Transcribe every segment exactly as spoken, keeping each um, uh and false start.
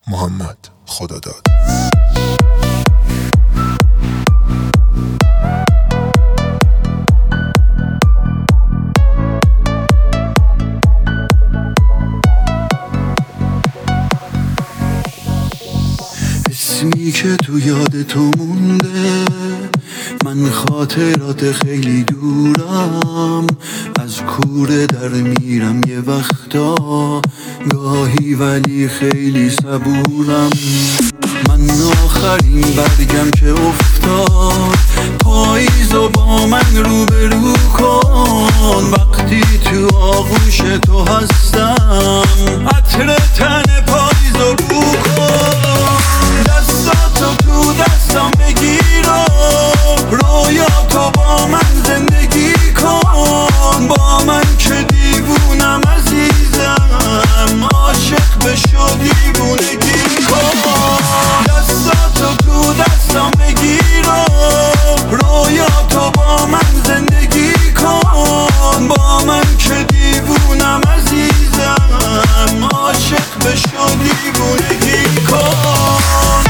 محمد خداداد. اسمی که تو یاد تو مونده، من خاطرات خیلی دورم، از کوره در میرم یه وقتا گاهی ولی خیلی صبورم. من آخرین برگم که افتاد، پاییزو با من روبرو کن. وقتی تو آغوش تو هستم، عطر تن پاییزو بو کن. دستاتو تو دستم بگیر و رویاتو با من زندگی کن. با من که دیوونم عزیزم، عاشق بشو دیوونگی کن. دستاتو تو دستم بگیر و رویاتو با من زندگی کن. با من که دیوونم عزیزم، عاشق بشو دیوونگی کن.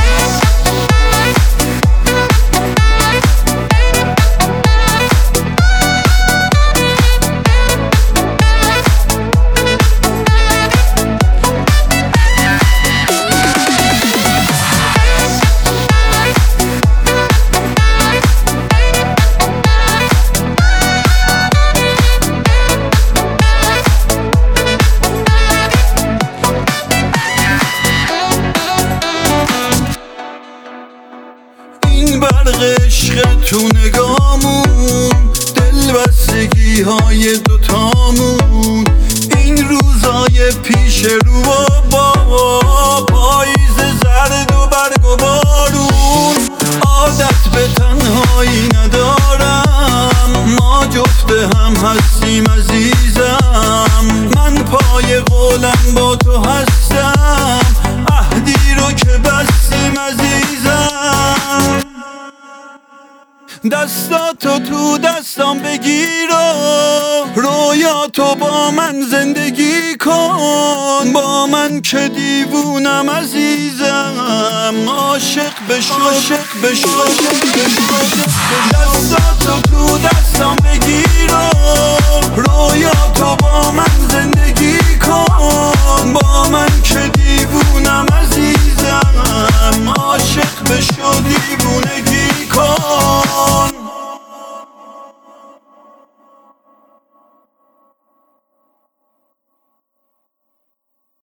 برق عشق تو نگامون، دل بستگی های دوتامون. این روزای پیش رو با پاییز زرد و برگ و بارون. عادت به تنهایی ندارم، ما جفت هم هستیم عزیزم. من پای قولم با تو هستم، عهدی رو که بستیم عزیزم. دستاتو تو دستم بگیر و رویاتو با من زندگی کن. با من که دیوونم عزیزم، عاشق بشو عاشق بشو دستاتو تو دستم بگیر و رویاتو با من زندگی کن. با